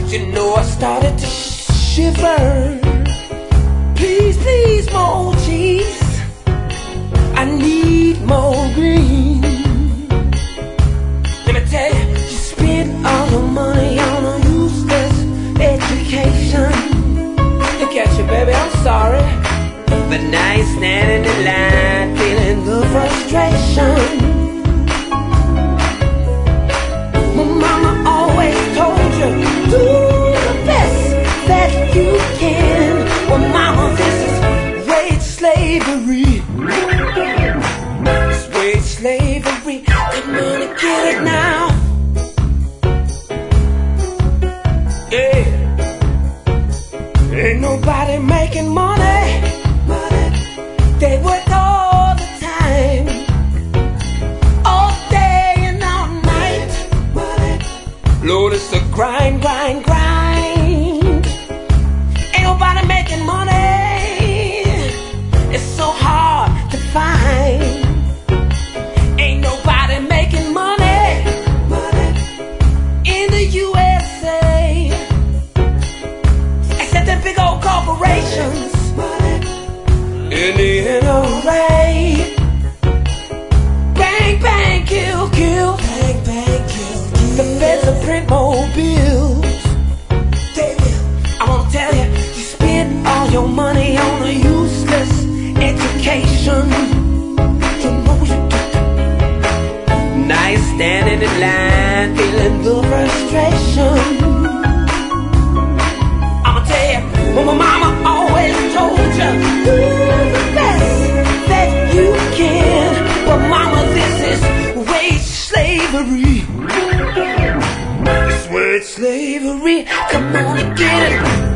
You know I started to shiver. Please, please, more cheese. I need more green. Let me tell you, you spent all your money on a useless education. Look at you, baby, I'm sorry. But now you're standing in line, feeling the frustration. My mama always told you, do the best that you can. Well, mama, this is wage slavery. It's wage slavery. Come on and get it now. Yeah. Ain't nobody making money. They work all the time, all day and all night. Lord, it's a grind, grind, grind. Ain't nobody making money. It's so hard to find. Ain't nobody making money in the USA, except the big old corporations in the NRA. Bang, bang, kill, kill. Bang, bang, kill, kill. The feds will print more bills. They will. I won't tell you, you spent all your money on a useless education. You know you did. Now you're standing in line, feeling the frustration. I'ma tell you, well, my mama always told you, do the best that you can. But mama, this is wage slavery. It's wage slavery. Come on and get it.